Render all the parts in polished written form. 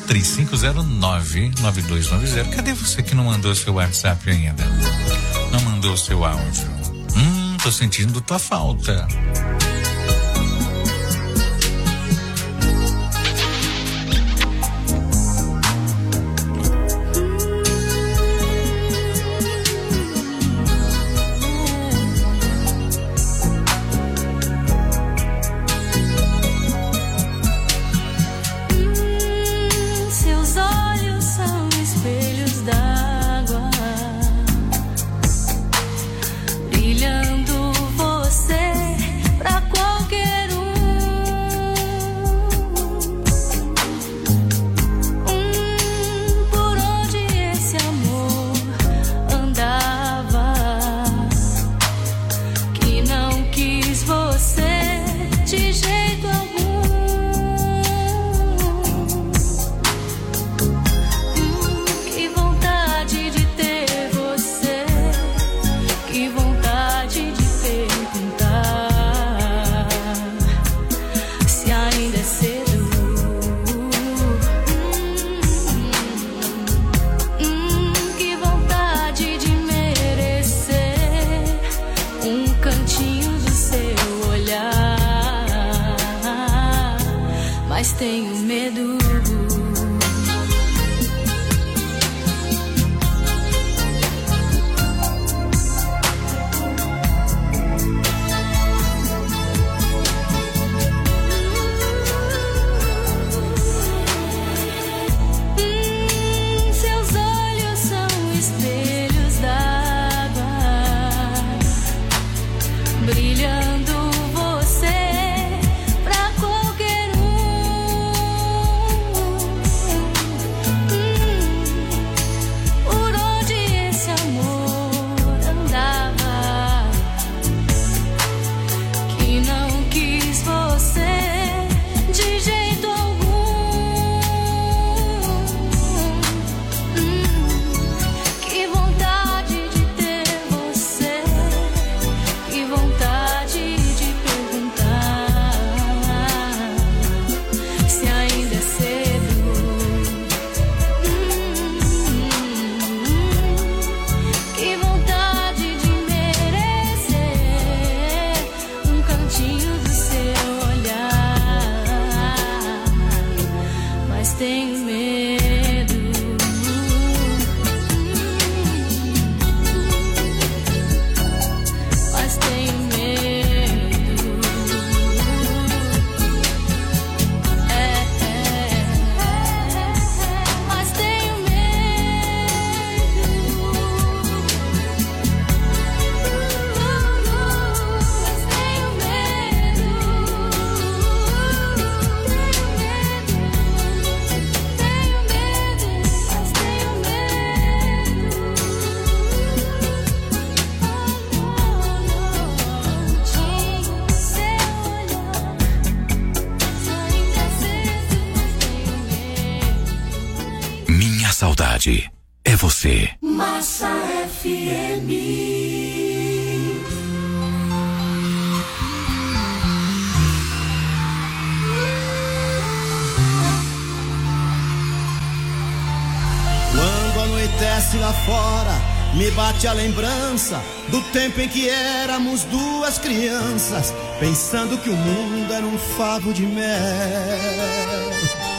3509-9290. Cadê você que não mandou seu WhatsApp ainda? Não mandou seu áudio? Tô sentindo tua falta. Saudade é você. Massa FM. Quando anoitece lá fora, me bate a lembrança do tempo em que éramos duas crianças, pensando que o mundo era um favo de mel.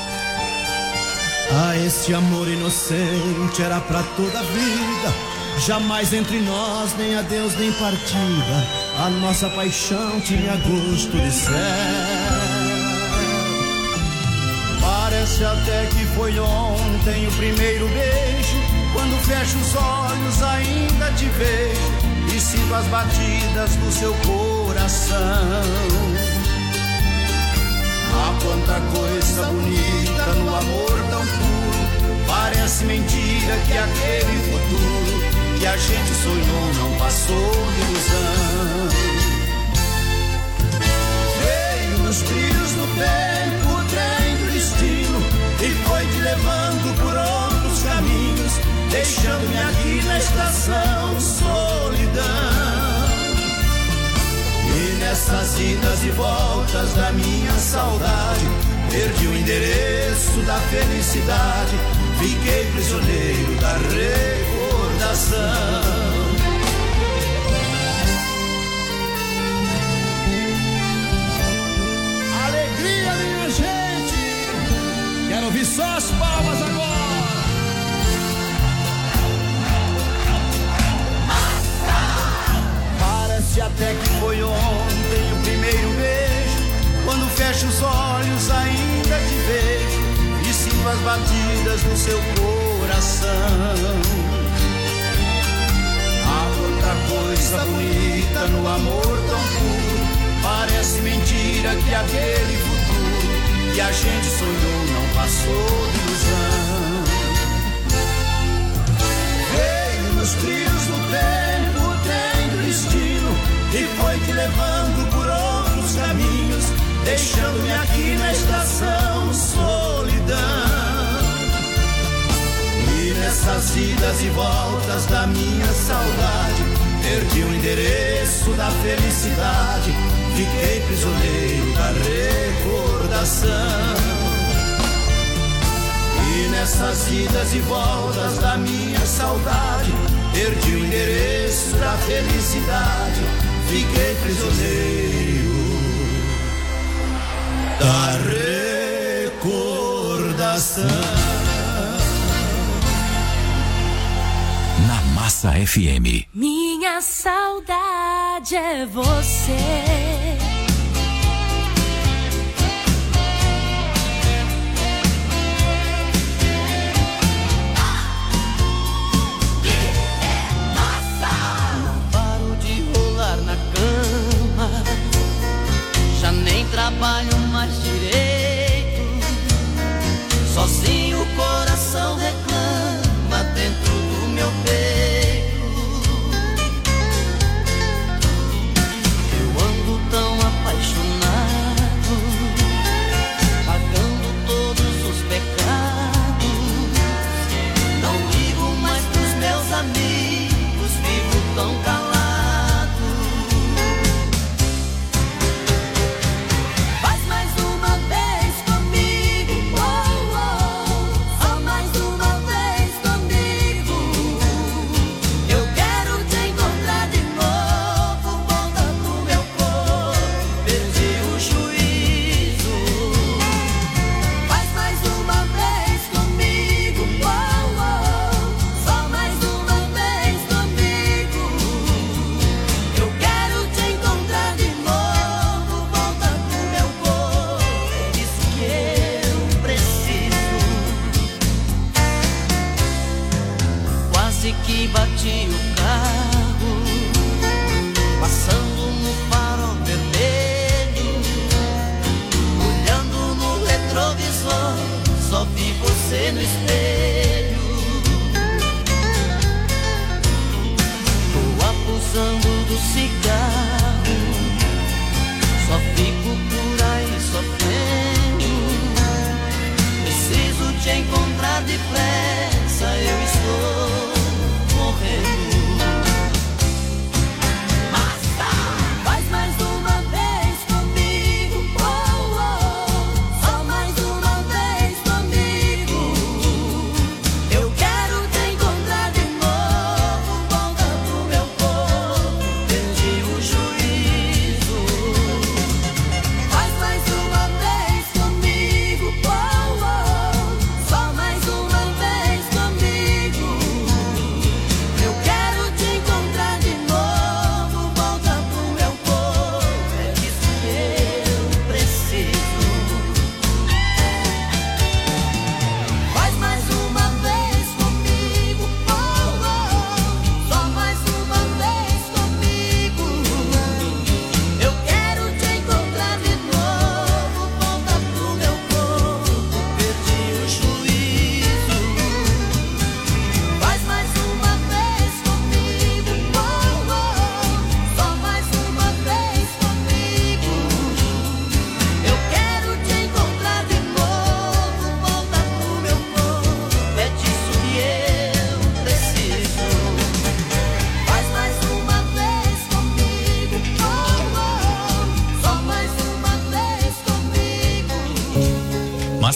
Ah, este amor inocente era pra toda a vida, jamais entre nós nem adeus nem partida, a nossa paixão tinha gosto de céu. Parece até que foi ontem o primeiro beijo, quando fecho os olhos ainda te vejo e sinto as batidas do seu coração. Ah, quanta coisa bonita no amor tão puro, parece mentira que aquele futuro que a gente sonhou não passou de ilusão. Veio nos trilhos do tempo o trem do destino e foi te levando por outros caminhos, deixando-me aqui na estação solidão. E nessas idas e voltas da minha saudade, perdi o endereço da felicidade, fiquei prisioneiro da recordação. Alegria, minha gente! Quero ouvir só as palmas agora! Parece até que foi ontem o primeiro beijo, quando fecho os olhos ainda te vejo e sinto as batidas do seu coração. Há tanta coisa bonita no amor tão puro, parece mentira que aquele futuro que a gente sonhou não passou de ilusão. Veio nos trilhos do tempo, o trem do destino, e foi te levando por outros caminhos, deixando-me aqui na estação solidão. E nessas idas e voltas da minha saudade, perdi o endereço da felicidade, fiquei prisioneiro da recordação. E nessas idas e voltas da minha saudade, perdi o endereço da felicidade, fiquei prisioneiro da recordação. Na Massa FM. Minha saudade é você. Trabalho mais direito, sozinho o coração reclama dentro do meu peito. Eu ando tão apaixonado, pagando todos os pecados. Não ligo mais pros meus amigos, vivo tão calado. Que bati o carro, passando no farol vermelho, olhando no retrovisor, só vi você no espelho. Tô abusando do cigarro, só fico por aí sofrendo. Preciso te encontrar depressa, eu estou morrendo. Faz mais uma vez comigo, oh, oh. Só mais uma vez comigo. Eu quero te encontrar de novo, volta pro meu corpo, perdi o juízo. Faz mais uma vez comigo, oh, oh. Só mais uma vez comigo. Eu quero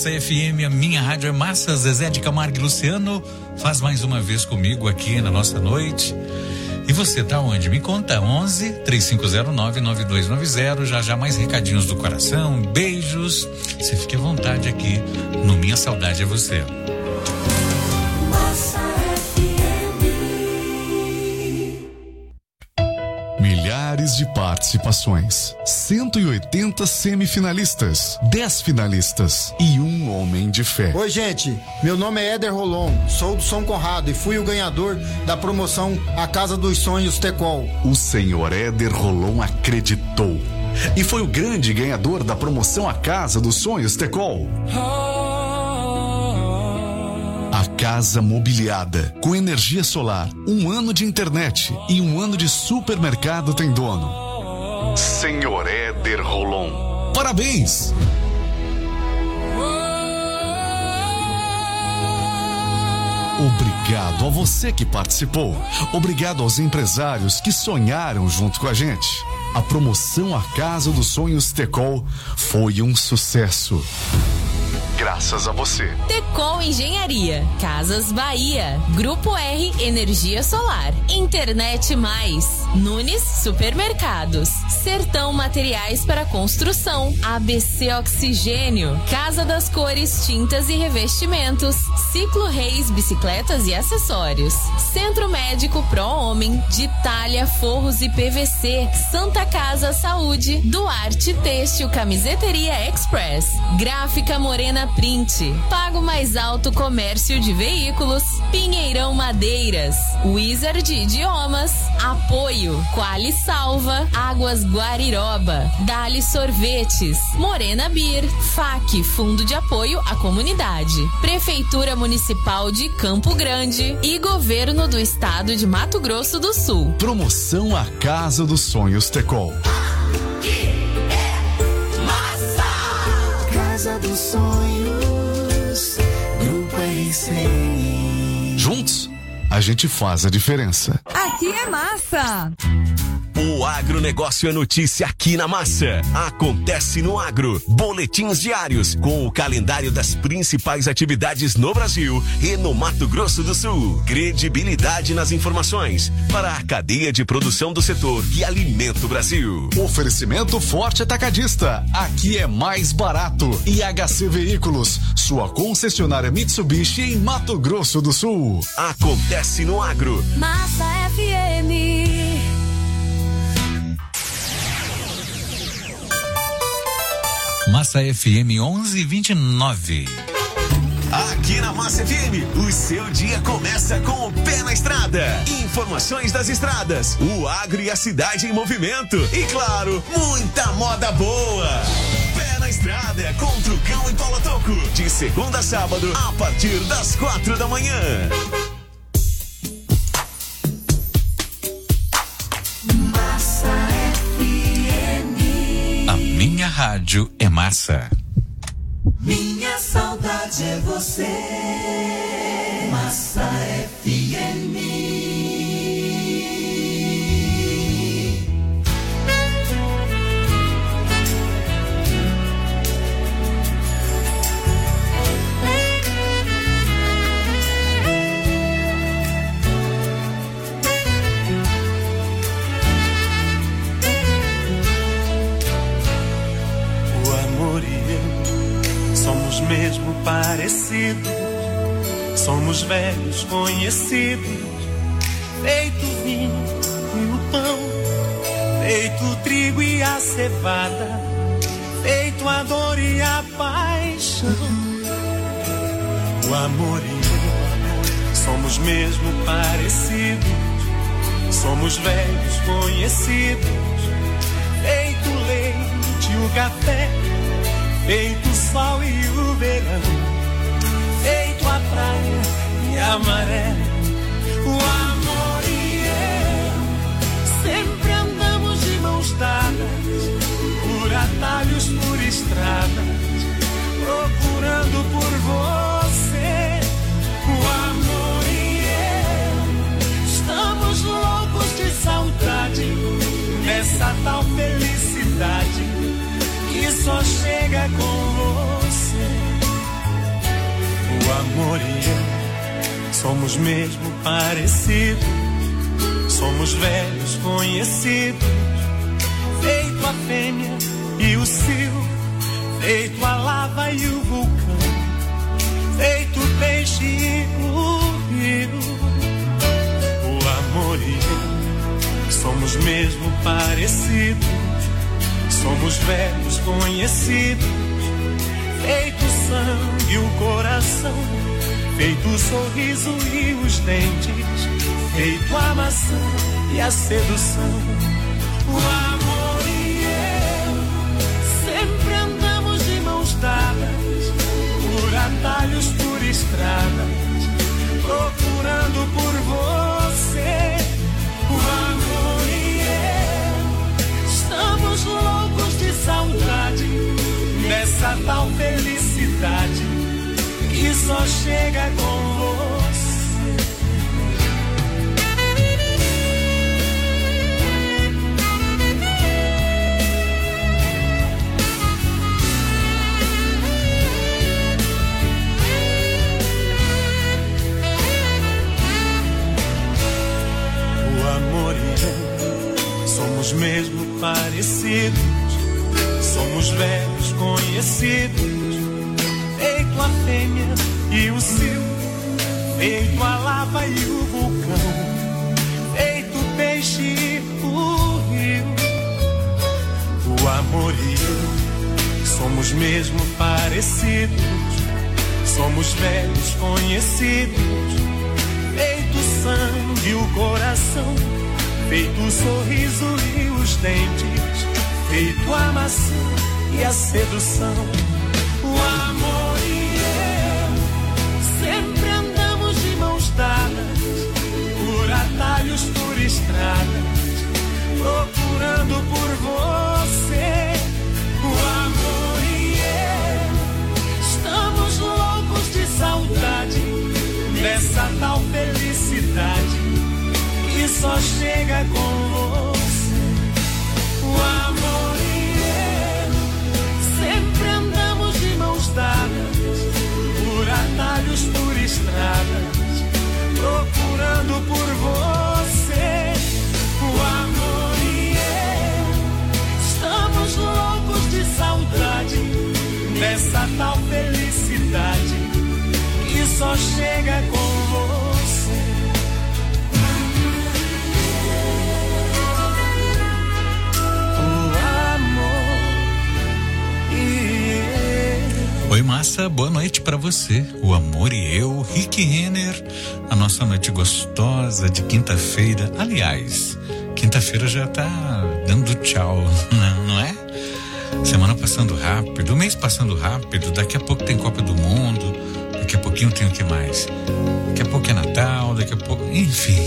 Massa FM, a minha rádio é Massa. Zezé de Camargo e Luciano faz mais uma vez comigo aqui na nossa noite. E você tá onde? Me conta, 11-3509-9290, já mais recadinhos do coração, beijos, você fique à vontade aqui no Minha Saudade é Você. Milhares de participações, 180 semifinalistas, 10 finalistas e um homem de fé. Oi, gente, meu nome é Éder Rolon, sou do São Conrado e fui o ganhador da promoção A Casa dos Sonhos Tecol. O senhor Éder Rolon acreditou e foi o grande ganhador da promoção A Casa dos Sonhos Tecol. A casa mobiliada, com energia solar, 1 ano de internet e 1 ano de supermercado tem dono. Senhor Éder Rolon, parabéns! Obrigado a você que participou. Obrigado aos empresários que sonharam junto com a gente. A promoção A Casa dos Sonhos Tecol foi um sucesso. Graças a você. Tecol Engenharia, Casas Bahia, Grupo R Energia Solar, Internet Mais, Nunes Supermercados, Sertão Materiais para Construção, ABC Oxigênio, Casa das Cores Tintas e Revestimentos, Ciclo Reis Bicicletas e Acessórios, Centro Médico Pro Homem, Ditália Forros e PVC, Santa Casa Saúde, Duarte Têxtil Camiseteria Express, Gráfica Morena Print, Pago Mais Alto Comércio de Veículos, Pinheirão Madeiras, Wizard Idiomas, Apoio, Quali Salva, Águas Guariroba, Dali Sorvetes, Morena Beer, FAC, Fundo de Apoio à Comunidade, Prefeitura Municipal de Campo Grande e Governo do Estado de Mato Grosso do Sul. Promoção A Casa dos Sonhos Tecol. Casa dos Sonhos, Grupo RC. Juntos, a gente faz a diferença. Aqui é massa! O agronegócio é notícia aqui na Massa. Acontece no Agro. Boletins diários com o calendário das principais atividades no Brasil e no Mato Grosso do Sul. Credibilidade nas informações para a cadeia de produção do setor que alimenta o Brasil. Oferecimento Forte Atacadista. Aqui é mais barato. E HC Veículos, sua concessionária Mitsubishi em Mato Grosso do Sul. Acontece no Agro. Massa FM. Massa FM 11:29. Aqui na Massa FM, o seu dia começa com o pé na estrada. Informações das estradas, o agro e a cidade em movimento. E claro, muita moda boa. Pé na estrada com Trucão e Paulo Toco. De segunda a sábado, a partir das 4 da manhã. Massa FM. A minha rádio é Massa. Minha saudade é você. Massa FM. O amor e eu somos mesmo parecidos, somos velhos conhecidos, feito vinho e o pão, feito o trigo e a cevada, feito a dor e a paixão. O amor e eu somos mesmo parecidos, somos velhos conhecidos, feito o leite e o café, feito o sol e o verão, feito a praia e a maré. O amor e eu sempre andamos de mãos dadas, por atalhos, por estradas, procurando por você. O amor e eu estamos loucos de saudade dessa tal felicidade que só chega com você. amor e eu somos mesmo parecidos. Somos velhos conhecidos, feito a fêmea e o cio, feito a lava e o vulcão, feito o peixe e o rio. O amor e eu somos mesmo parecidos. Somos velhos conhecidos, feito o sangue e o coração, feito o sorriso e os dentes, feito a maçã e a sedução. O amor e eu sempre andamos de mãos dadas, por atalhos, por estradas, procurando por você. O amor e eu estamos loucos de saudade dessa tal felicidade que só chega com você. O amor e eu somos mesmo parecidos. Somos velhos conhecidos, feito a fêmea e o cio, feito a lava e o vulcão, feito o peixe e o rio. O amor e eu somos mesmo parecidos. Somos velhos conhecidos, feito o sangue e o coração, feito o sorriso e os dentes, feito a maçã e a sedução. O amor e eu sempre andamos de mãos dadas, por atalhos, por estradas, procurando por você. O amor e eu estamos loucos de saudade dessa tal felicidade que só chega com você. O amor e eu sempre andamos de mãos dadas, por atalhos, por estradas, procurando por você. O amor e eu estamos loucos de saudade dessa tal felicidade que só chega com você. Oi, massa, boa noite pra você. O amor e eu, Rick Renner, a nossa noite gostosa de quinta-feira. Aliás, quinta-feira já tá dando tchau, não é? Semana passando rápido, mês passando rápido, daqui a pouco tem Copa do Mundo, daqui a pouquinho tem o que mais? Daqui a pouco é Natal, daqui a pouco, enfim.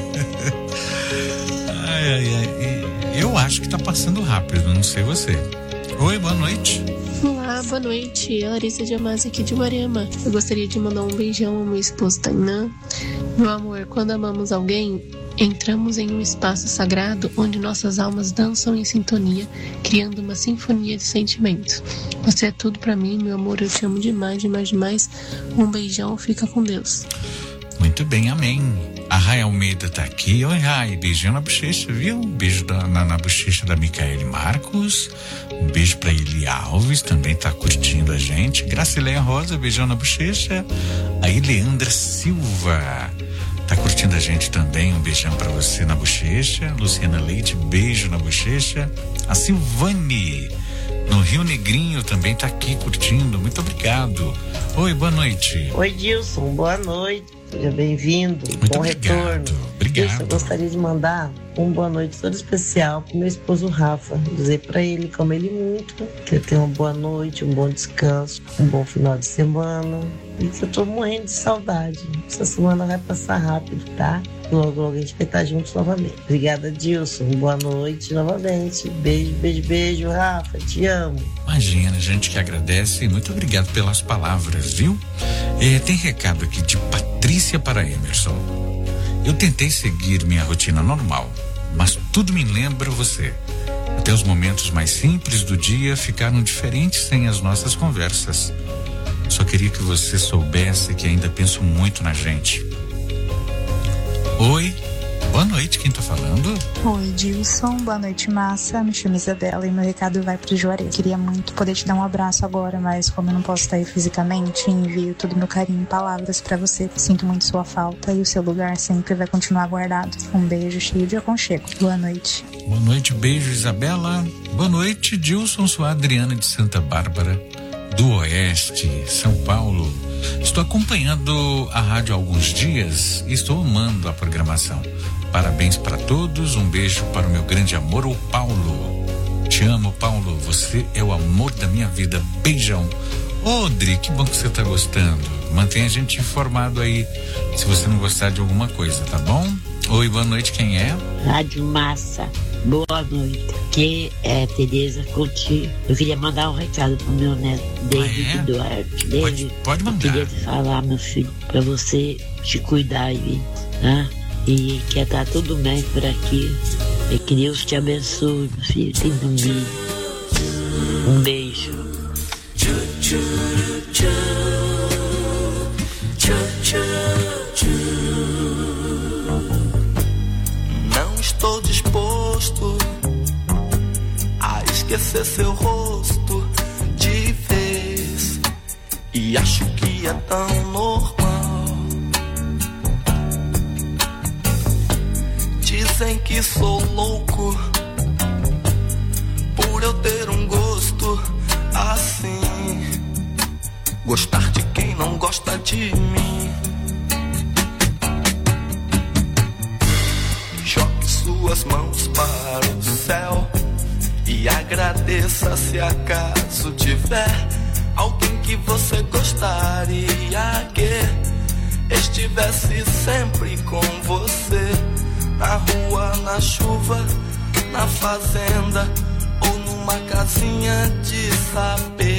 Eu acho que tá passando rápido, não sei você. Oi, boa noite. Olá, boa noite. Larissa de Amaz aqui de Guarema. Eu gostaria de mandar um beijão ao meu esposo Tainã. Meu amor, quando amamos alguém, entramos em um espaço sagrado onde nossas almas dançam em sintonia, criando uma sinfonia de sentimentos. Você é tudo pra mim, meu amor, eu te amo demais, demais, demais. Um beijão, fica com Deus. Muito bem, amém. A Rai Almeida tá aqui. Oi, Rai, beijinho na bochecha, viu? Um beijo na bochecha da Micaele Marcos. Um beijo pra Eli Alves, também tá curtindo a gente. Gracileia Rosa, beijão na bochecha. A Leandra Silva tá curtindo a gente também. Um beijão pra você na bochecha. Luciana Leite, beijo na bochecha. A Silvane no Rio Negrinho também tá aqui curtindo. Muito obrigado. Oi, boa noite. Oi, Dilson, boa noite. Seja bem-vindo, bom retorno. Obrigado. Dilson, eu gostaria de mandar uma boa noite toda especial pro meu esposo Rafa. Dizer pra ele, como ele muito, que ele tenha uma boa noite, um bom descanso, um bom final de semana. E que eu tô morrendo de saudade. Essa semana vai passar rápido, tá? Logo, logo a gente vai estar juntos novamente. Obrigada, Dilson. Boa noite novamente. Beijo, beijo, beijo, Rafa. Te amo. Imagina, a gente que agradece. Muito obrigado pelas palavras, viu? Tem recado aqui de Patrícia para Emerson. Eu tentei seguir minha rotina normal, mas tudo me lembra você. Até os momentos mais simples do dia ficaram diferentes sem as nossas conversas. Só queria que você soubesse que ainda penso muito na gente. Oi, boa noite, quem tá falando? Oi, Dilson, boa noite, Massa. Me chamo Isabela e meu recado vai pro Juarez. Queria muito poder te dar um abraço agora, mas como eu não posso estar aí fisicamente, envio todo o meu carinho em palavras pra você. Sinto muito sua falta e o seu lugar sempre vai continuar guardado. Um beijo cheio de aconchego. Boa noite. Boa noite, beijo, Isabela. Boa noite, Dilson, sou a Adriana de Santa Bárbara, do Oeste, São Paulo. Estou acompanhando a rádio há alguns dias e estou amando a programação. Parabéns para todos, um beijo para o meu grande amor, o Paulo. Te amo, Paulo, você é o amor da minha vida. Beijão. Odri, que bom que você está gostando. Mantenha a gente informado aí se você não gostar de alguma coisa, tá bom? Oi, boa noite, quem é? Rádio Massa, boa noite. Aqui é Tereza Coutinho. Eu queria mandar um recado pro meu neto, David Duarte. David, pode mandar. Eu queria te falar, meu filho, pra você te cuidar aí, tá? E que tá tudo bem por aqui. E que Deus te abençoe, meu filho. Tem dormido. Um beijo. Não estou disposto a esquecer seu rosto de vez. E acho que é tão normal. Dizem que sou louco por eu ter um gosto assim. Gostar de quem não gosta de mim. Jogue suas mãos para o céu e agradeça se acaso tiver alguém que você gostaria que estivesse sempre com você. Na rua, na chuva, na fazenda ou numa casinha de saber.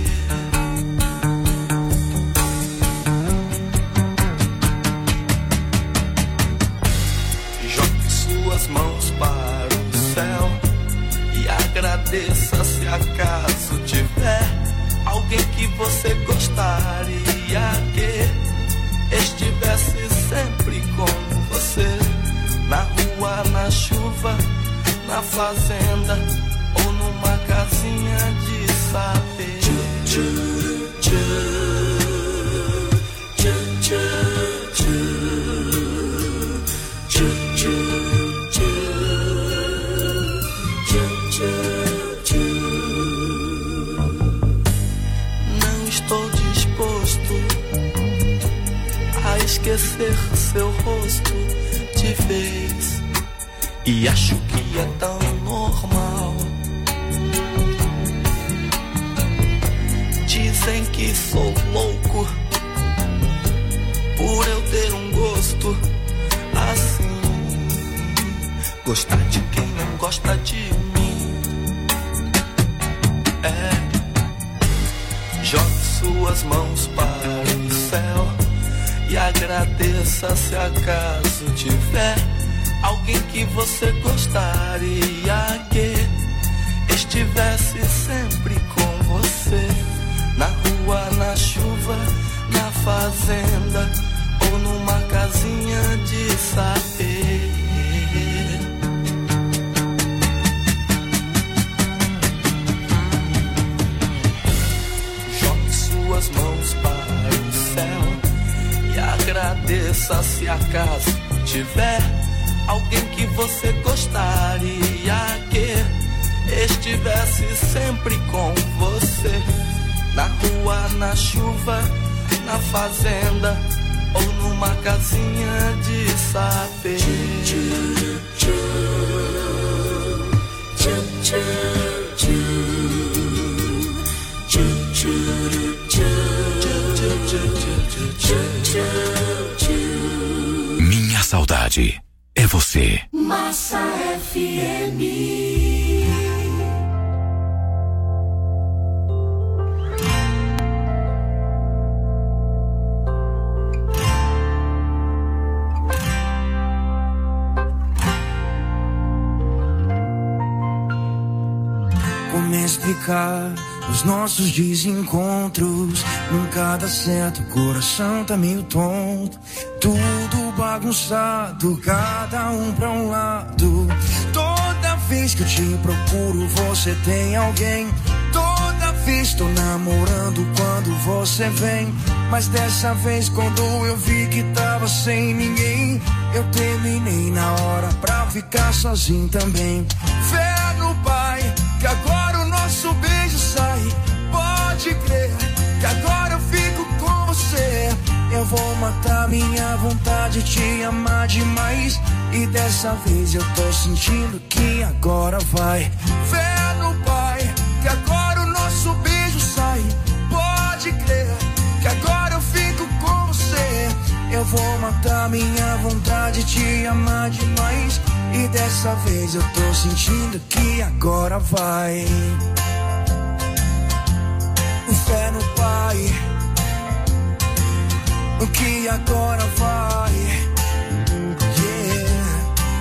Jogue suas mãos para o céu e agradeça se acaso tiver alguém que você gostaria que estivesse sempre com você. Na rua, na chuva, na fazenda ou numa casinha de saber. Não estou disposto a esquecer seu rosto de vez. E acho que é tão normal. Dizem que sou louco por eu ter um gosto assim. Gostar de quem não gosta de mim. Jogue suas mãos para o céu e agradeça se acaso tiver alguém que você gostaria que estivesse sempre com você. Na rua, na chuva, na fazenda ou numa casinha de saber. Jogue suas mãos para o céu e agradeça se acaso tiver alguém que você gostaria que estivesse sempre com você. Na rua, na chuva, na fazenda ou numa casinha de saber. Minha saudade é você. Massa FM. Como explicar os nossos desencontros. Nunca dá certo, o coração tá meio tonto. Tudo bagunçado, cada um pra um lado. Toda vez que eu te procuro, você tem alguém. Toda vez tô namorando quando você vem. Mas dessa vez quando eu vi que tava sem ninguém, eu terminei na hora pra ficar sozinho também. Fé no Pai, que agora o nosso beijo sai. Pode crer, que agora eu fico com você. Eu vou matar minha vontade de te amar demais. E dessa vez eu tô sentindo que agora vai. Fé no Pai, que agora o nosso beijo sai. Pode crer, que agora eu fico com você. Eu vou matar minha vontade de te amar demais. E dessa vez eu tô sentindo que agora vai. Fé no Pai, o que agora vai. Yeah.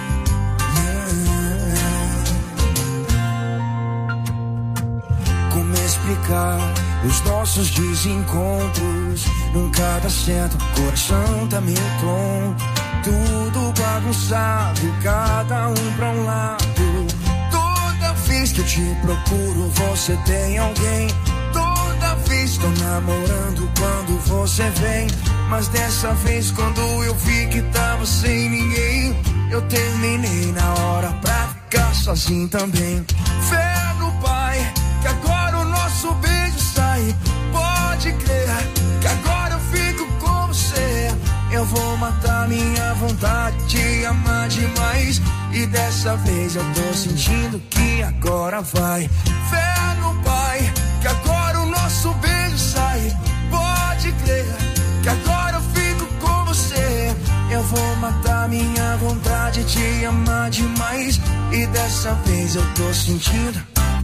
Como explicar os nossos desencontros? Nunca dá certo, o coração tá meio tonto. Tudo bagunçado, cada um pra um lado. Toda vez que eu te procuro, você tem alguém. Toda vez tô namorando quando você vem. Mas dessa vez quando eu vi que tava sem ninguém, eu terminei na hora pra ficar sozinho também. Fé no Pai, que agora o nosso beijo sai. Pode crer, que agora eu fico com você. Eu vou matar minha vontade de amar demais. E dessa vez eu tô sentindo que agora vai. Fé no Pai, que agora o nosso beijo sai. Pode crer, que agora eu fico com você. Eu vou matar minha vontade de te amar demais. E dessa vez eu tô sentindo.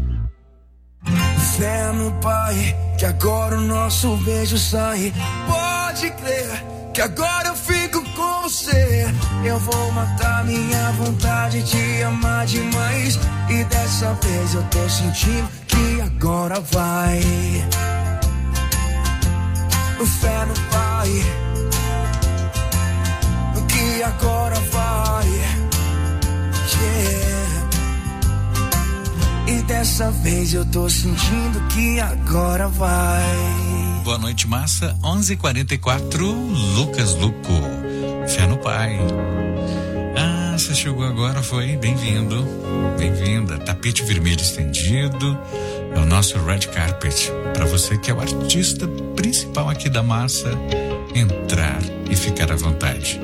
Fé no Pai, que agora o nosso beijo sai. Pode crer, que agora eu fico com você. Eu vou matar minha vontade de te amar demais. E dessa vez eu tô sentindo que agora vai. Fé no Pai, o que agora vai. Yeah. E dessa vez eu tô sentindo que agora vai. Boa noite, massa. 11:44, Lucas Luco. Fé no Pai. Ah, você chegou agora, foi? Bem-vindo, bem-vinda. Tapete vermelho estendido. É o nosso red carpet. Para você que é o artista principal aqui da massa, entrar e ficar à vontade.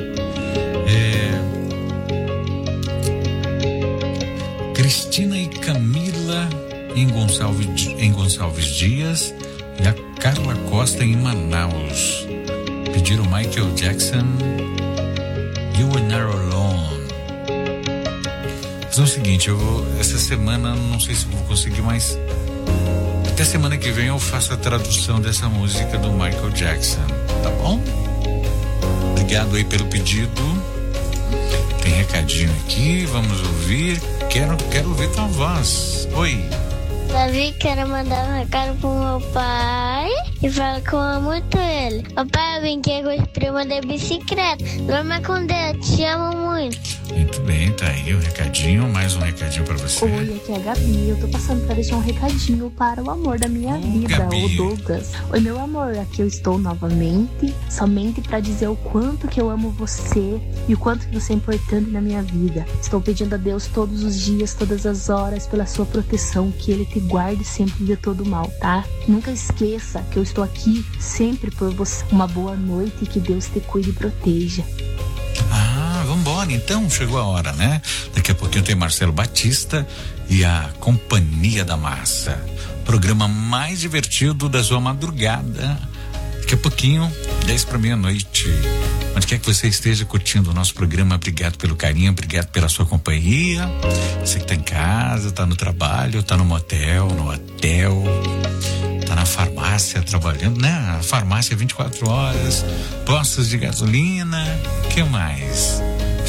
Cristina e Camila em Gonçalves Dias e a Carla Costa em Manaus pediram Michael Jackson, You Were Never Alone. Fazer o seguinte, essa semana não sei se vou conseguir, mas até semana que vem eu faço a tradução dessa música do Michael Jackson, tá bom? Obrigado aí pelo pedido. Tem recadinho aqui, vamos ouvir. Quero ouvir tua voz. Oi. Davi, quero mandar um recado pro meu pai e falar que eu amo muito ele. Papai, eu brinquei com os primos de bicicleta. Dorme com Deus, te amo muito. Muito bem, tá aí o recadinho, mais um recadinho pra você. Oi, aqui é a Gabi, eu tô passando pra deixar um recadinho para o amor da minha vida, Gabi. O Douglas. Oi, meu amor, aqui eu estou novamente, somente pra dizer o quanto que eu amo você e o quanto que você é importante na minha vida. Estou pedindo a Deus todos os dias, todas as horas, pela sua proteção, que Ele te guarde sempre de todo mal, tá? Nunca esqueça que eu estou aqui sempre por você. Uma boa noite e que Deus te cuide e proteja. Vambora, então, chegou a hora, né? Daqui a pouquinho tem Marcelo Batista e a Companhia da Massa. Programa mais divertido da sua madrugada. Daqui a pouquinho, 10 para meia-noite. Onde quer que você esteja curtindo o nosso programa, obrigado pelo carinho, obrigado pela sua companhia. Você que tá em casa, tá no trabalho, tá no motel, no hotel, tá na farmácia trabalhando, né? A farmácia 24 horas, postos de gasolina, que mais?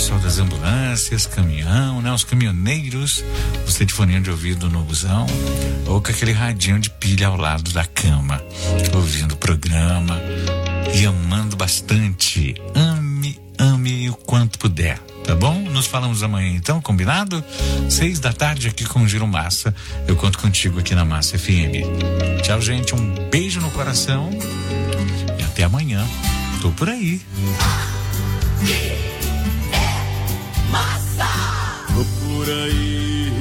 pessoal das ambulâncias, caminhão, né? Os caminhoneiros, você de fone de ouvido no busão, ou com aquele radinho de pilha ao lado da cama, ouvindo o programa e amando bastante. Ame o quanto puder, tá bom? Nos falamos amanhã então, combinado? 6h aqui com o Giro Massa. Eu conto contigo aqui na Massa FM. Tchau, gente, um beijo no coração e até amanhã. Tô por aí. Tô por aí,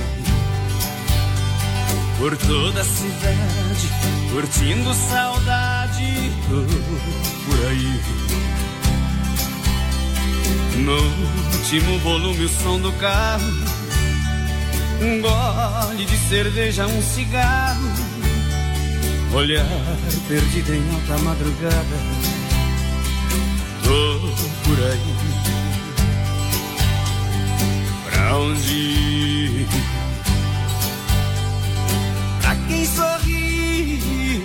por toda a cidade, curtindo saudade. Tô por aí, no último volume o som do carro, um gole de cerveja, um cigarro, olhar perdido em alta madrugada. Tô por aí, pra onde ir? Pra quem sorri,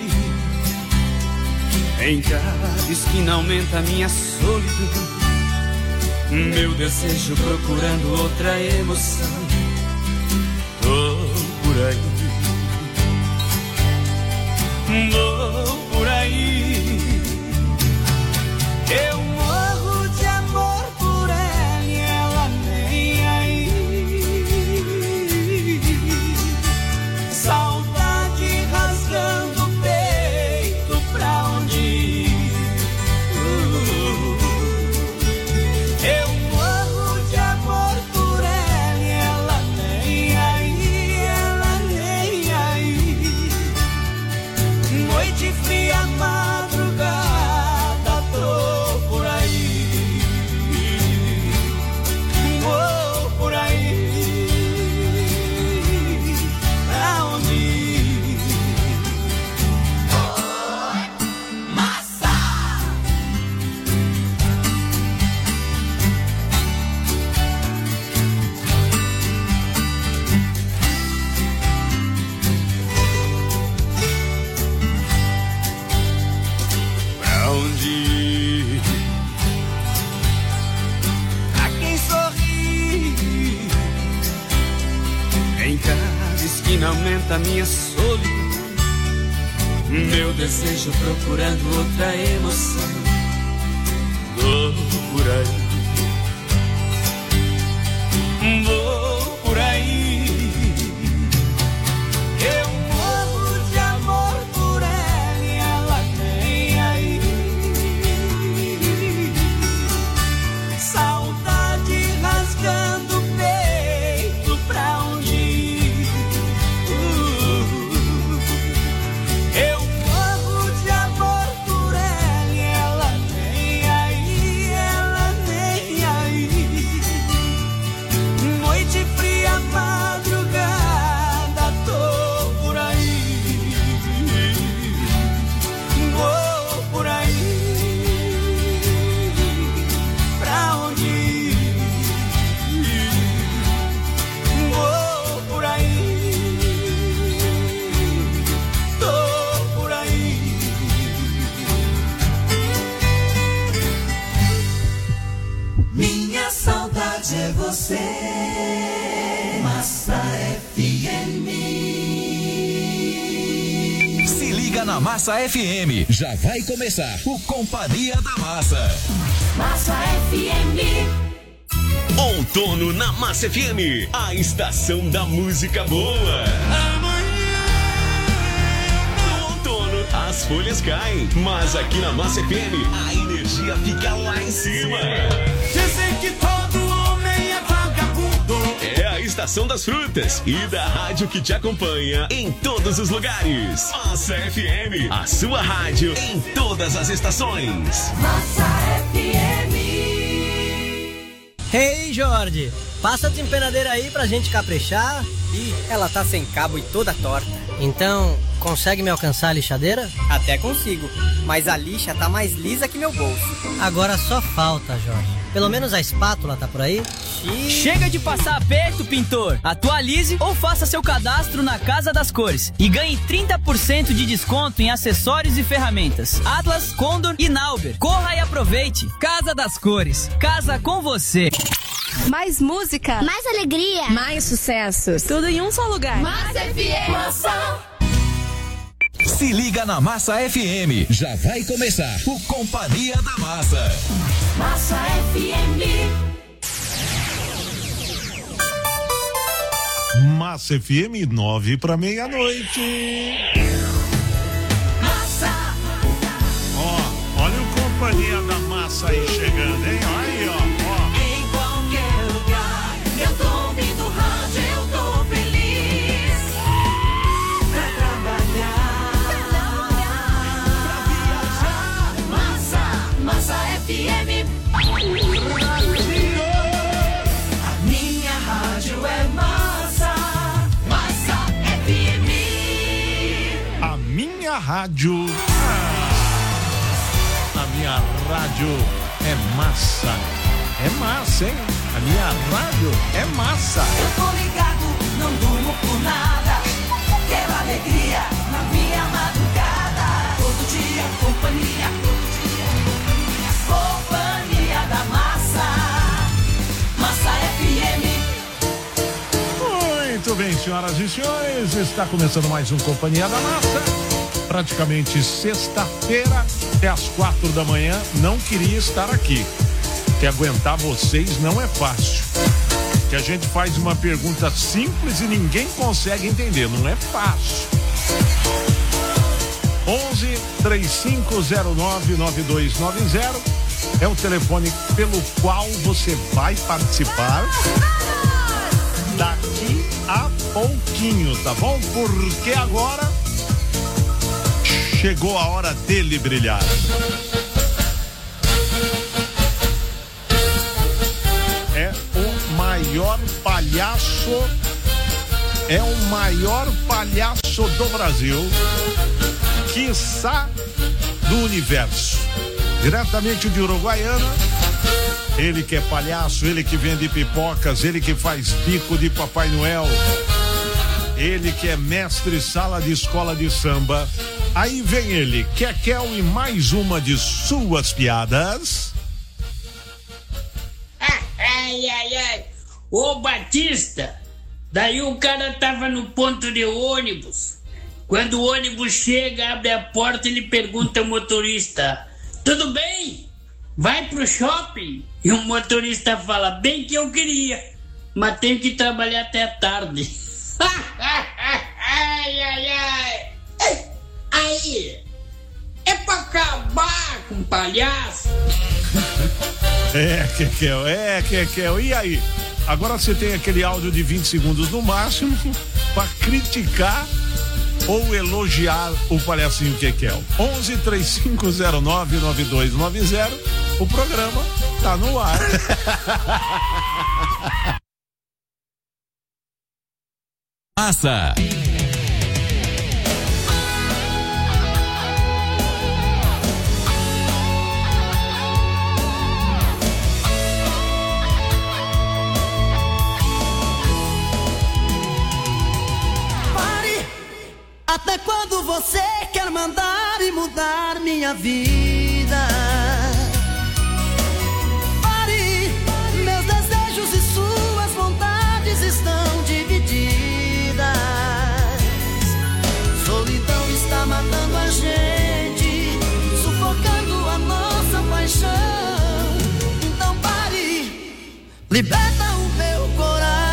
em cada esquina aumenta a minha solidão, meu desejo procurando outra emoção. Tô por aí, vou por aí, eu morro de amor por ela e ela nem aí. Saudade rasgando o peito, pra onde ir? Eu morro de amor por ela e ela nem aí, ela nem aí. Noite fria, madrugada, tô por aí, vou por aí, pra onde ir? Massa! Pra onde ir? Pra quem sorri, em cada esquina aumenta a minha solidão, meu desejo procurando outra emoção. Tô por aí, vou por aí, eu morro de amor por ela e ela nem aí. Saudade rasgando o peito, pra onde ir? Eu morro de amor por ela e ela nem aí, ela nem aí. Noite fria, madrugada, tô por aí, vou por aí, pra onde ir? Vou por aí, tô por aí. Minha saudade é você, Massa FM. Se liga na Massa FM. Já vai começar o Companhia da Massa. Massa FM. Outono na Massa FM, a estação da música boa. No outono, as folhas caem, mas aqui na Massa FM, a energia fica lá em cima. Dizem que todo homem é vagabundo. É a estação das frutas e da rádio que te acompanha em todos os lugares. Massa FM, a sua rádio em todas as estações. Massa FM. Hey, Jorge, passa a desempenadeira aí pra gente caprichar. Ih, ela tá sem cabo e toda torta. Então, consegue me alcançar a lixadeira? Até consigo, mas a lixa tá mais lisa que meu bolso. Agora só falta, Jorge, Pelo menos a espátula tá por aí? Chega de passar aperto, pintor! Atualize ou faça seu cadastro na Casa das Cores e ganhe 30% de desconto em acessórios e ferramentas. Atlas, Condor e Nauber. Corra e aproveite! Casa das Cores. Casa com você. Mais música. Mais alegria. Mais sucessos. Tudo em um só lugar. Massa FM. Massa. Se liga na Massa FM. Já vai começar o Companhia da Massa. Massa FM. Massa FM, 9 para meia-noite. Massa. Ó, olha o Companhia da Massa aí chegando, hein? Aí, ó. Em qualquer lugar, eu tô ouvindo rádio, eu tô feliz. Pra trabalhar, pra viajar. Massa FM. A minha rádio é Massa. Massa FM. A minha rádio. A minha rádio é massa. É massa, hein? A minha rádio é massa. Eu tô ligado, não durmo por nada. Quero alegria na minha madrugada. Todo dia, companhia. Companhia da Massa. Massa FM. Muito bem, senhoras e senhores, está começando mais um Companhia da Massa. Praticamente sexta-feira, até às 4 da manhã. Não queria estar aqui, que aguentar vocês não é fácil. Que a gente faz uma pergunta simples e ninguém consegue entender, não é fácil. 11 3509 9290 é o telefone pelo qual você vai participar daqui a pouquinho, tá bom? Porque agora chegou a hora dele brilhar. É o maior palhaço, do Brasil, quiçá do universo. Diretamente de Uruguaiana, ele que é palhaço, ele que vende pipocas, ele que faz bico de Papai Noel, ele que é mestre sala de escola de samba. Aí vem ele, Kekel, e mais uma de suas piadas. Ai. Ô Batista, daí o cara tava no ponto de ônibus. Quando o ônibus chega, abre a porta e ele pergunta ao motorista: tudo bem? Vai pro shopping? E o motorista fala: bem que eu queria, mas tenho que trabalhar até tarde. Ai. Aí, é pra acabar com palhaço. Kekel. E aí? Agora você tem aquele áudio de 20 segundos no máximo pra criticar ou elogiar o palhacinho Kekel. 11 3509 9290. O programa tá no ar. Massa. Até quando você quer mandar e mudar minha vida? Pare, meus desejos e suas vontades estão divididas. Solidão está matando a gente, sufocando a nossa paixão. Então pare, liberta o meu coração.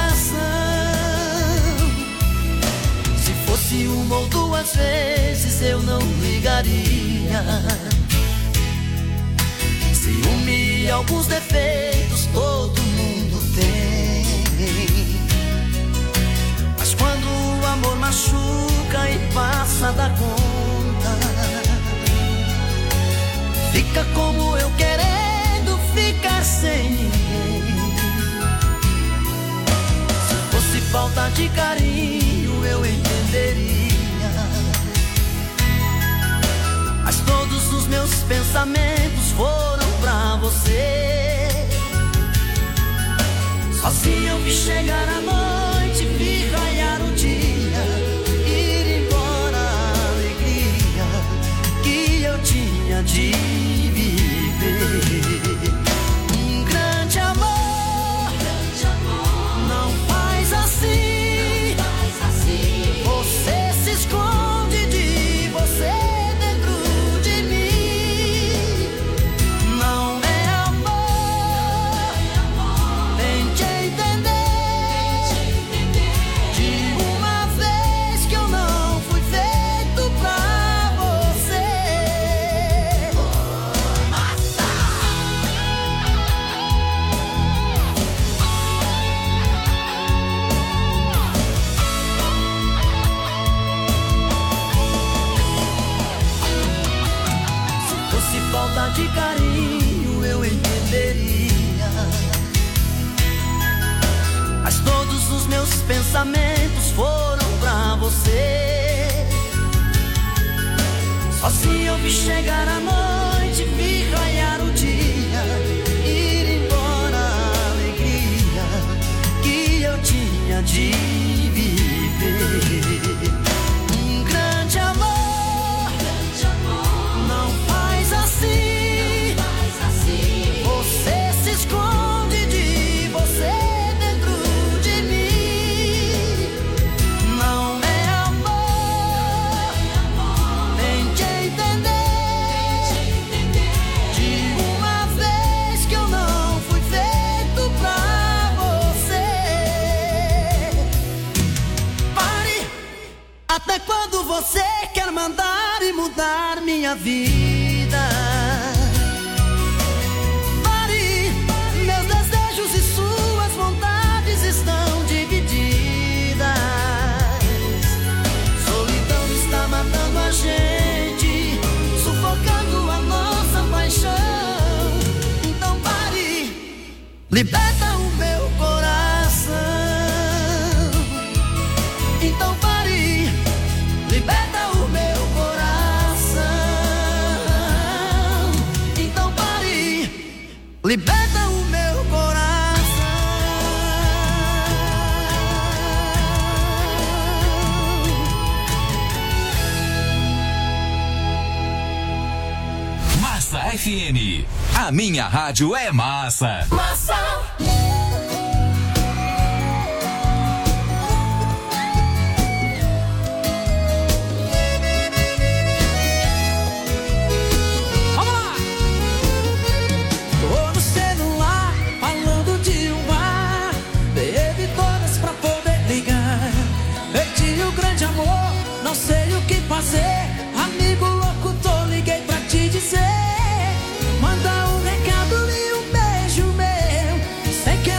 Se uma ou duas vezes eu não ligaria. Ciúme e alguns defeitos todo mundo tem. Mas quando o amor machuca e passa da conta, fica como eu querendo ficar sem ninguém. Se fosse falta de carinho eu entenderia, mas todos os meus pensamentos foram pra você. Assim eu vi chegar a noite, vi raiar o dia, ir embora a alegria que eu tinha de viver. Um grande amor não faz assim. Você se esconde de você dentro de mim. Não é amor, tente entender. De uma vez que eu não fui feito pra você. Se fosse falta de carinho eu entenderia, mas todos os meus pensamentos foram pra você. Sozinho eu vi chegar a noite, vi raiar o dia, ir embora a alegria que eu tinha de viver. Um grande amor não faz assim. Você se esconde de você dentro de mim. Não é amor, tente entender. De uma vez que eu não fui feito pra você. Pare, até quando você quer mandar e mudar minha vida? Pare, meus desejos e suas vontades estão divididas. Solidão está matando a gente, sufocando a nossa paixão. Então pare, liberta o meu coração. Então pare, liberta o meu coração. Então pare, liberta o meu coração. Massa FM. A minha rádio é massa. Massa. Vamos lá! Tô no celular, falando de um bar. Bebi todas pra poder ligar. Perdi o grande amor, não sei o que fazer. Amigo louco, tô liguei pra te dizer. Manda um recado e um beijo meu. Sei que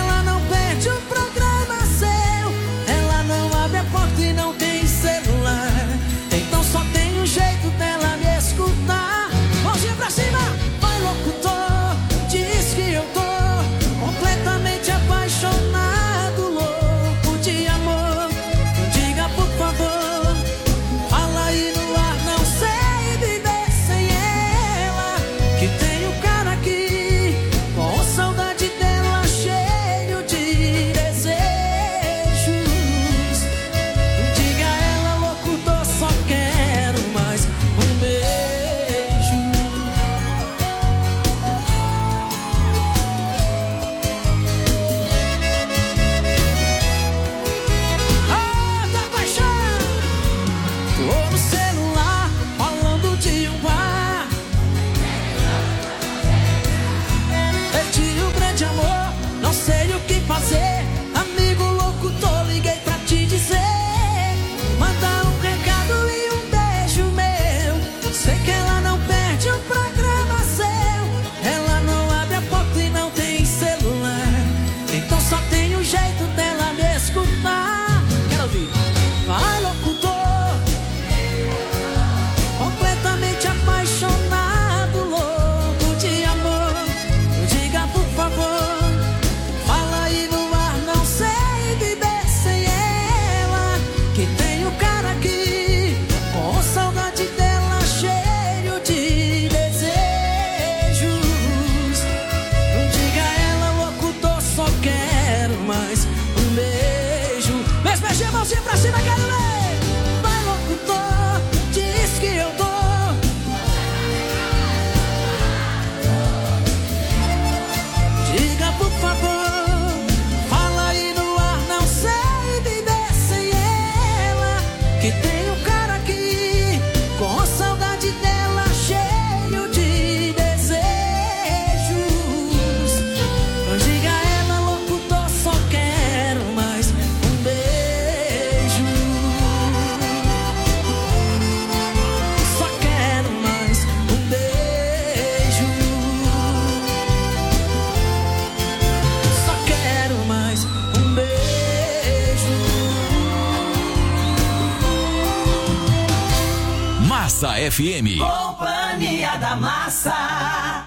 FM. Companhia da Massa.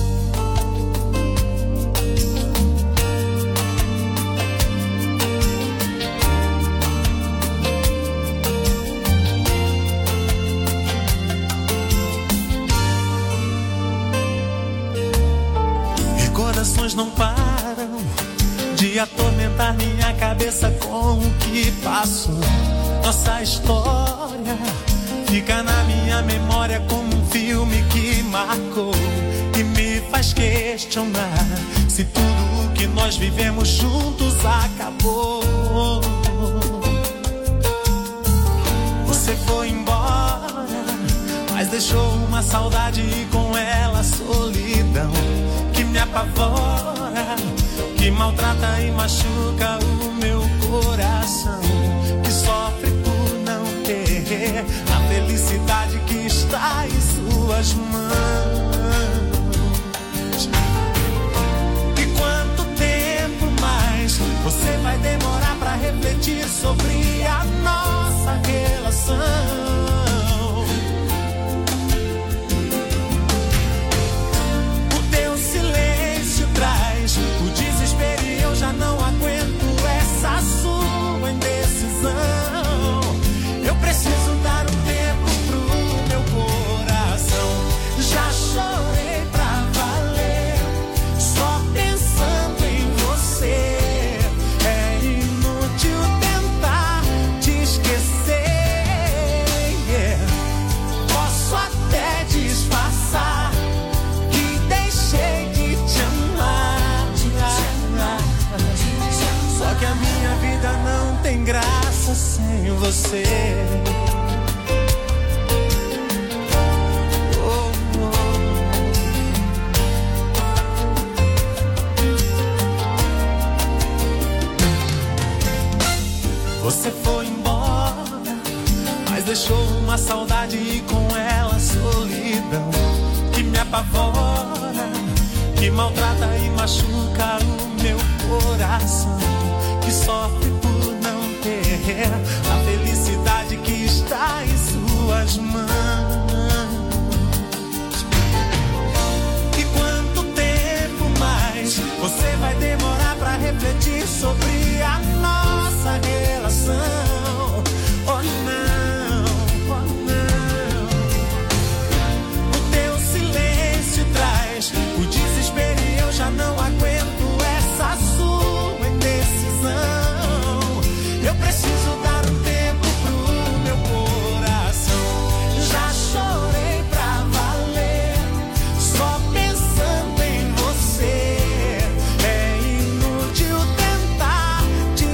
Recordações não param de atormentar minha cabeça com o que passou. Nossa história fica na minha memória como um filme que marcou e me faz questionar se tudo o que nós vivemos juntos acabou. Você foi embora, mas deixou uma saudade e com ela a solidão que me apavora, que maltrata e machuca o meu coração, que sofre por não ter a felicidade que está em suas mãos. E quanto tempo mais você vai demorar pra refletir sobre a nossa relação? O desespero e eu já não aguento essa sua indecisão. Eu preciso dar um tempo pro meu coração. Já chorei pra valer, só pensando em você. É inútil tentar te esquecer. Posso até disfarçar que deixei de te amar. Só que a minha vida não tem graça sem você. Oh, oh. Você foi embora, mas deixou uma saudade e com ela a solidão que me apavora, que maltrata e machuca o meu coração, que sofre por não ter a felicidade que está em suas mãos. E quanto tempo mais você vai demorar pra refletir sobre a nossa relação? Oh não, oh não. O teu silêncio traz o desespero e eu já não aguento essa sua indecisão. Eu preciso dar um tempo pro meu coração. Já chorei pra valer, só pensando em você. É inútil tentar te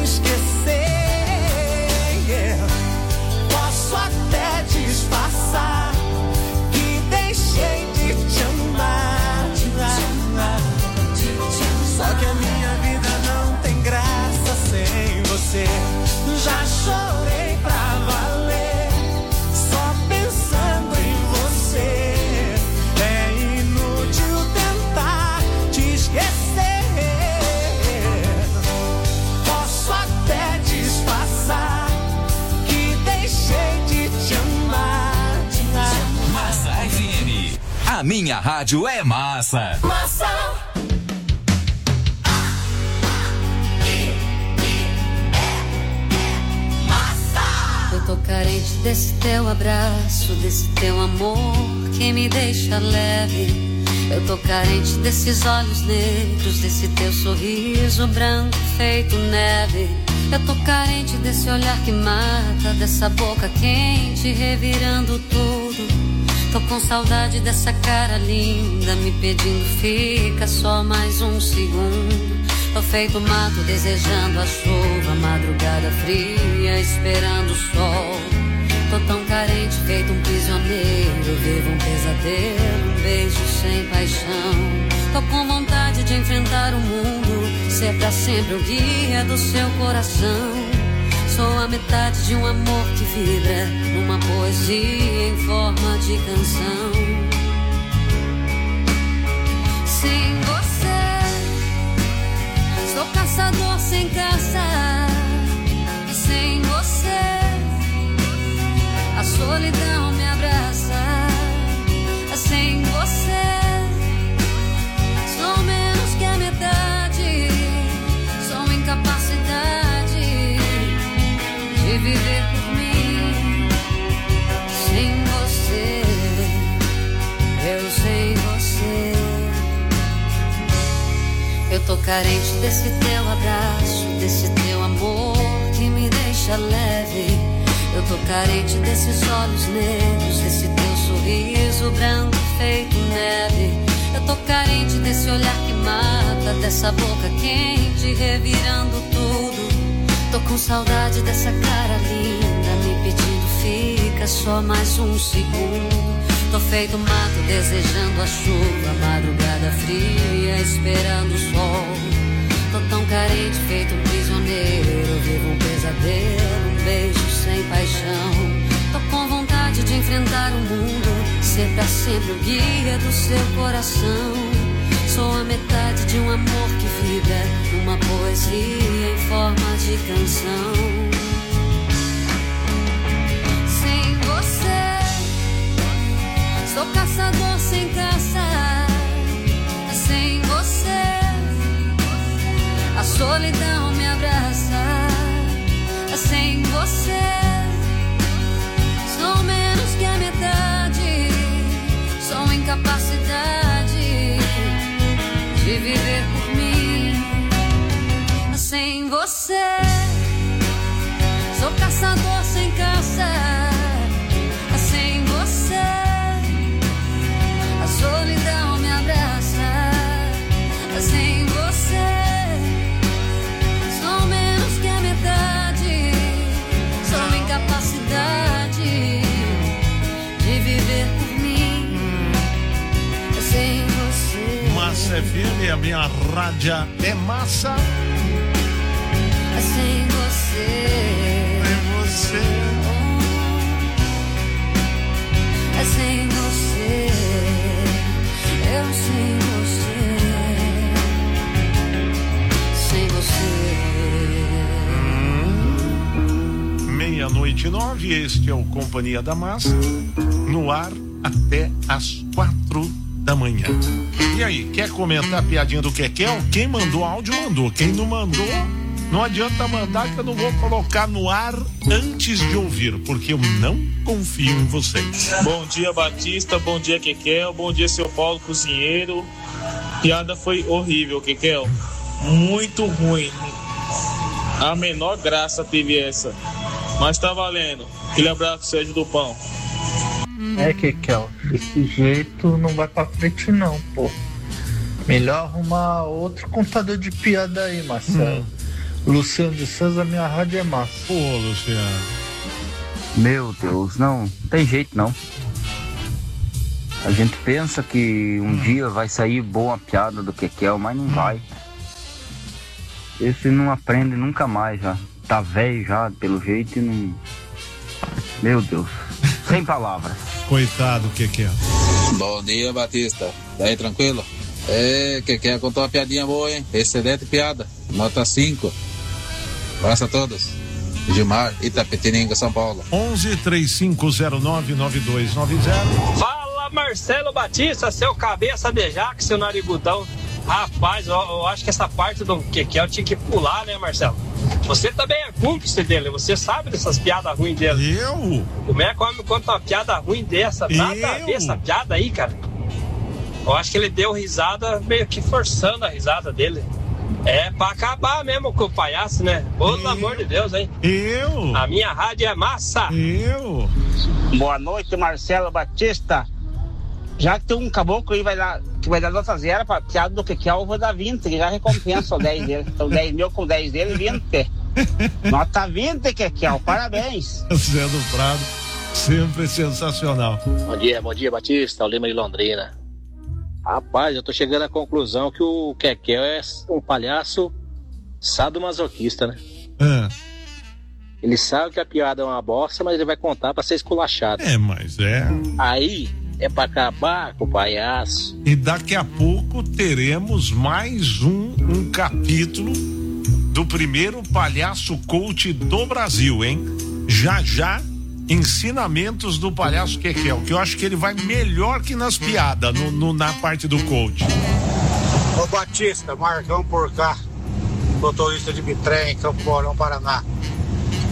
esquecer. Posso até disfarçar que deixei de te amar. Só que a minha vida não tem graça sem você. Já chorei pra valer, só pensando em você. É inútil tentar te esquecer. Posso até disfarçar que deixei de te amar. Massa FM. A minha rádio é massa. Massa. Eu tô carente desse teu abraço, desse teu amor que me deixa leve. Eu tô carente desses olhos negros, desse teu sorriso branco feito neve. Eu tô carente desse olhar que mata, dessa boca quente revirando tudo. Tô com saudade dessa cara linda me pedindo fica só mais um segundo. Tô feito mato desejando a chuva, madrugada fria esperando o sol. Tô tão carente feito um prisioneiro, vivo um pesadelo, um beijo sem paixão. Tô com vontade de enfrentar o mundo, ser pra sempre o guia do seu coração. Sou a metade de um amor que vibra numa poesia em forma de canção. Sem você, sou caçador sem caça. Sem você, a solidão me abraça. viver por mim. Sem você, eu sem você. Eu tô carente desse teu abraço, desse teu amor que me deixa leve. Eu tô carente desses olhos negros, desse teu sorriso branco feito neve. Eu tô carente desse olhar que mata, dessa boca quente revirando tudo. Tô com saudade dessa cara linda me pedindo fica só mais um segundo. Tô feito mato desejando a chuva, madrugada fria esperando o sol. Tô tão carente feito um prisioneiro, vivo um pesadelo, um beijo sem paixão. Tô com vontade de enfrentar o mundo, ser pra sempre o guia do seu coração. Sou a metade de um amor que vibra numa poesia em forma de canção. Sem você, sou caçador sem caça. Sem você, a solidão me abraça. Sem você, sou menos que a metade. Sou incapacidade de viver por mim. Sem você, sou caçador sem caça. Sem você, a solidão me abraça. Sem você, sou menos que a metade. Sou incapacidade de viver por mim. Sem você. Massa FM, a minha rádio é massa. Sem você. Sem você. Sem você. Eu sem você. Sem você. 6h09, este é o Companhia da Massa, no ar até às 4 da manhã. E aí, quer comentar a piadinha do Kekel? Quem mandou áudio, mandou. Quem não mandou, não adianta mandar, que eu não vou colocar no ar antes de ouvir, porque eu não confio em vocês. Bom dia, Batista. Bom dia, Kekel. Bom dia, seu Paulo Cozinheiro. Piada foi horrível, Kekel. Muito ruim. A menor graça teve essa. Mas tá valendo. Aquele abraço, Sérgio do Pão. É, Kekel, desse jeito não vai pra frente não, pô. Melhor arrumar outro contador de piada aí, Marcelo. Luciano de Souza, minha rádio é massa. Pô, Luciano. Meu Deus, não tem jeito não. A gente pensa que um dia vai sair boa piada do Kekel, mas não vai. Esse não aprende nunca mais já. Tá velho já, pelo jeito, e não... Meu Deus, sem palavras. Coitado, Kekel. Bom dia, Batista. E aí, tranquilo? Kekel contou uma piadinha boa, hein? Excelente piada. Nota 5. Abraço a todos. Gilmar, Itapetininga, São Paulo. 11-3509-9290. Fala, Marcelo Batista, seu cabeça de jaque, seu narigudão. Rapaz, eu acho que essa parte do Kekel tinha que pular, né, Marcelo? Você também é cúmplice dele, você sabe dessas piadas ruins dele. Eu? Como é que homem conta uma piada ruim dessa? Nada a ver essa piada aí, cara. Eu acho que ele deu risada, meio que forçando a risada dele. É pra acabar mesmo com o palhaço, né? Pelo amor de Deus, hein? A minha rádio é massa. Boa noite, Marcelo Batista. Já que tem um caboclo aí que vai dar nota 0 pra piada do Kekel, eu vou dar 20, que já recompensa o 10 dele. Então 10 mil com 10 dele, 20. Nota 20, Kekel, parabéns. Zé do Prado, sempre sensacional. Bom dia, Batista, o Lima de Londrina. Rapaz, eu tô chegando à conclusão que o Kekel é um palhaço sadomasoquista, né? Ele sabe que a piada é uma bosta, mas ele vai contar pra ser esculachado. Mas é. Aí é pra acabar com o palhaço. E daqui a pouco teremos mais um capítulo do primeiro palhaço coach do Brasil, hein? Já, ensinamentos do palhaço Kekel, que eu acho que ele vai melhor que nas piadas, na parte do coach. Ô Batista, Marcão por cá, motorista de bitrem, Campo Mourão, Paraná.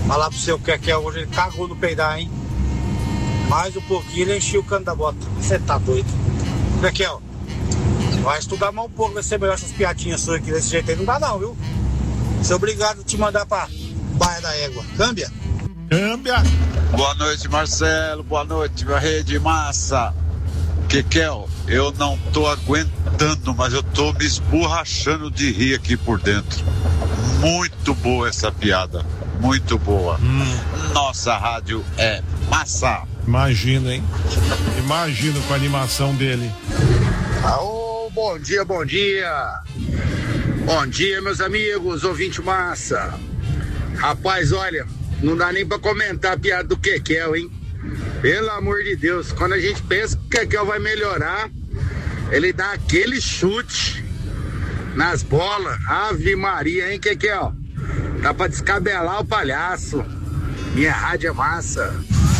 Falar pro seu que hoje ele cagou no peidar, hein? Mais um pouquinho ele encheu o cano da bota. Você tá doido. Kekel, vai estudar mais um pouco, vai ser melhor essas piadinhas suas aqui desse jeito aí. Não dá não, viu? Sou obrigado a te mandar pra Baia da Égua. Câmbia? Câmbia. Boa noite, Marcelo. Boa noite, minha rede massa. Kekel, eu não tô aguentando, mas eu tô me esborrachando de rir aqui por dentro. Muito boa essa piada. Muito boa. Nossa rádio é massa. Imagina, hein? Imagino com a animação dele. Aô, bom dia, bom dia. Bom dia, meus amigos, ouvinte massa. Rapaz, olha, não dá nem pra comentar a piada do Kekel, hein? Pelo amor de Deus, quando a gente pensa que o Kekel vai melhorar, ele dá aquele chute nas bolas. Ave Maria, hein, Kekel? Dá pra descabelar o palhaço. Minha rádio é massa.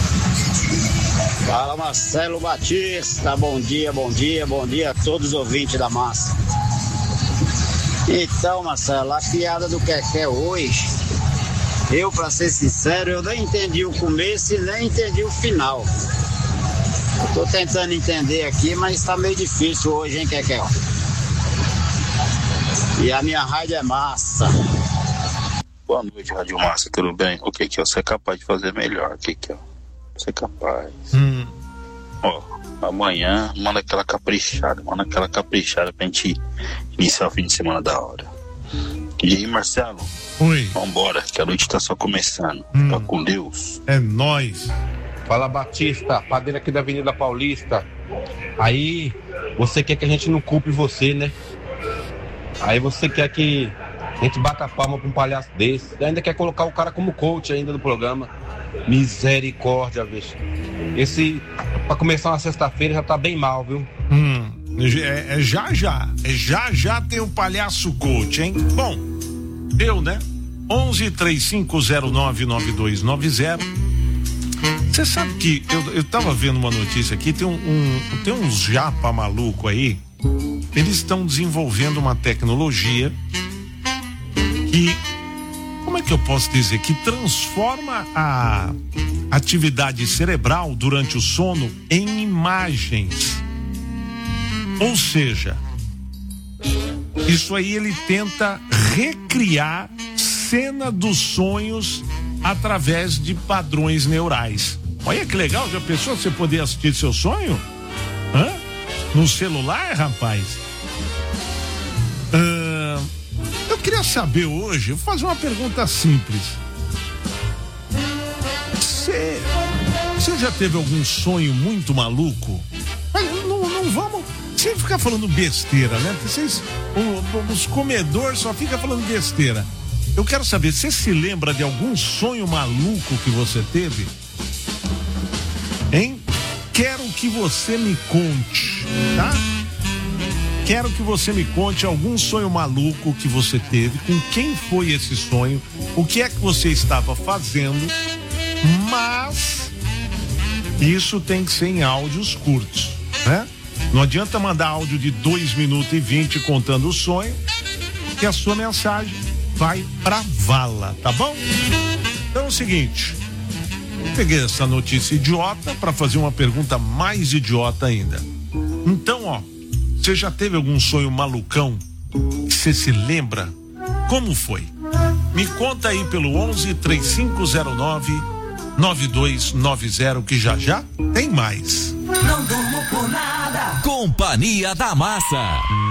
Fala, Marcelo Batista. Bom dia a todos os ouvintes da massa. Então, Marcelo, a piada do Kekel hoje, eu, pra ser sincero, eu nem entendi o começo e nem entendi o final. Eu tô tentando entender aqui, mas tá meio difícil hoje, hein, Kekel? E a minha rádio é massa. Boa noite, Rádio Massa, tudo bem? O Kekel, você é capaz de fazer melhor, Kekel. Você é capaz. Ó, amanhã manda aquela caprichada pra gente iniciar o fim de semana da hora. E aí, Marcelo? Oi. Vambora, que a noite tá só começando. Tá com Deus. É nóis. Fala, Batista, padeiro aqui da Avenida Paulista. Aí, você quer que a gente não culpe você, né? Aí você quer que a gente bata a palma pra um palhaço desse. E ainda quer colocar o cara como coach ainda no programa. Misericórdia, bicho. Esse, pra começar uma sexta-feira, já tá bem mal, viu? Já tem um palhaço coach, hein? Bom, eu, né? 1135099290. Você sabe que eu tava vendo uma notícia aqui, tem uns japa maluco aí. Eles estão desenvolvendo uma tecnologia que, como é que eu posso dizer, que transforma a atividade cerebral durante o sono em imagens. Ou seja, isso aí ele tenta recriar cena dos sonhos através de padrões neurais. Olha que legal, já pensou você poder assistir seu sonho? No celular, rapaz? Eu queria saber hoje, eu vou fazer uma pergunta simples. Você já teve algum sonho muito maluco? Não vamos sem ficar falando besteira, né? Vocês, os comedores só ficam falando besteira. Eu quero saber, você se lembra de algum sonho maluco que você teve? Hein? Quero que você me conte, tá? Quero que você me conte algum sonho maluco que você teve, com quem foi esse sonho, o que é que você estava fazendo, mas isso tem que ser em áudios curtos, né? Não adianta mandar áudio de 2 minutos e 20 contando o sonho, que a sua mensagem vai pra vala, tá bom? Então é o seguinte, eu peguei essa notícia idiota para fazer uma pergunta mais idiota ainda. Então, ó, você já teve algum sonho malucão? Você se lembra? Como foi? Me conta aí pelo 1135099290, que já tem mais. Não durmo por nada. Companhia da Massa.